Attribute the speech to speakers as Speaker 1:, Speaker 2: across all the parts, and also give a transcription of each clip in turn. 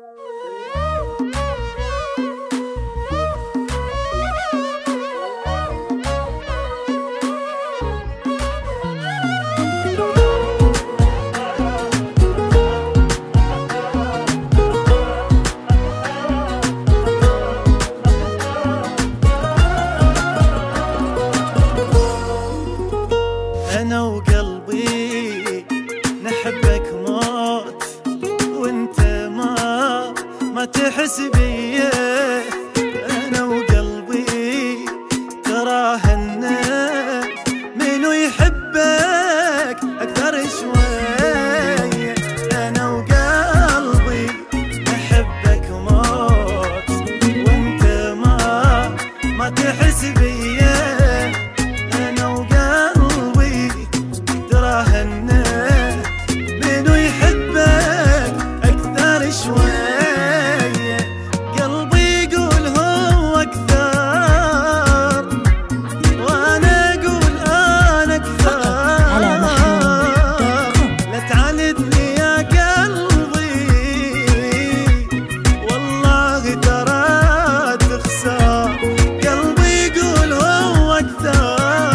Speaker 1: أنا وقلبي نحبك موت، وانت ما تحس بيه. أنا وقلبي تراه إنه منو يحبك أكثر شوي. أنا وقلبي نحبك موت، وانت ما تحس بيه. منو يحبك أكثر شوي. قلبي يقول هو أكثر، وأنا أقول أنا أكثر. لا تعاندني يا قلبي، والله ترى تخسر. قلبي يقول هو أكثر،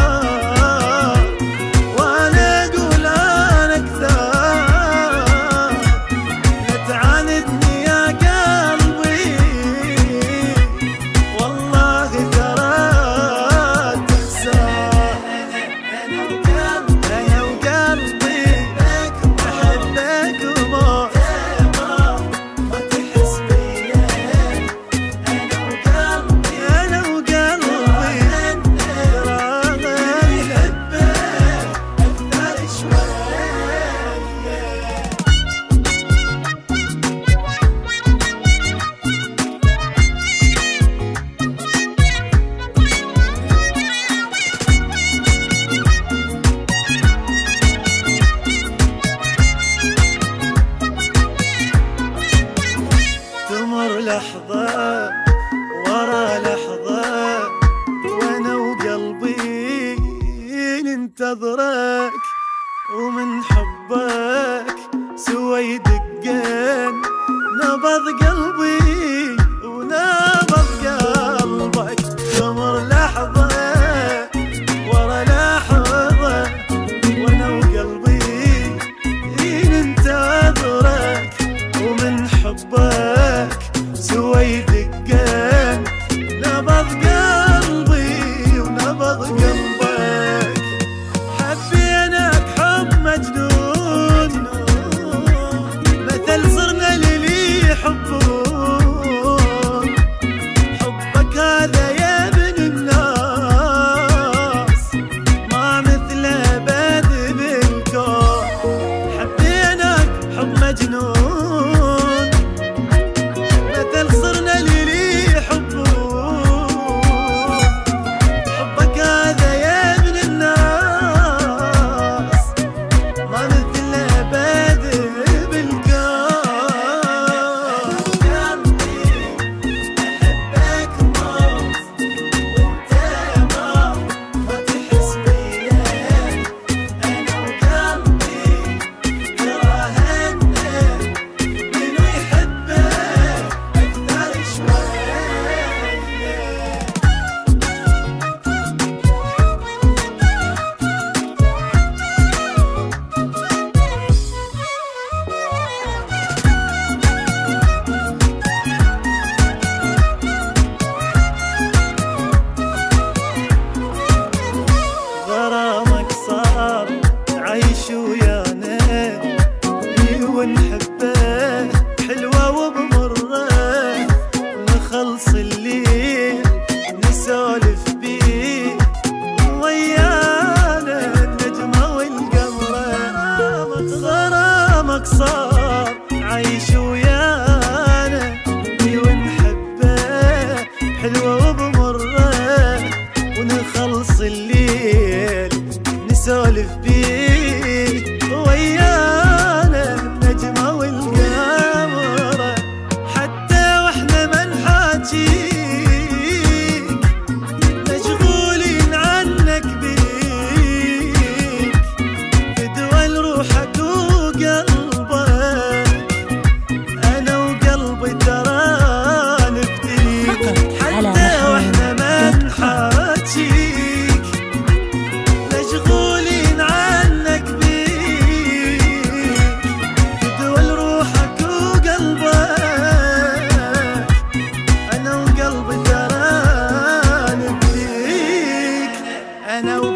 Speaker 1: تمر لحظة ورا لحظة، وانا وقلبي ننتظرك، ومن حبك سوى يدقن نبض قلبي ونبض قلبك. تمر لحظة ورا لحظة، وانا وقلبي ننتظرك، ومن حبك سوى يدقن نبض قلبي ونبض قلبك. حبيناك حب مجنون، مثل صرنا للي يحبون. حبك هذا يا ابن الناس ما مثله بد بالكون. حبيناك حب مجنون، أنا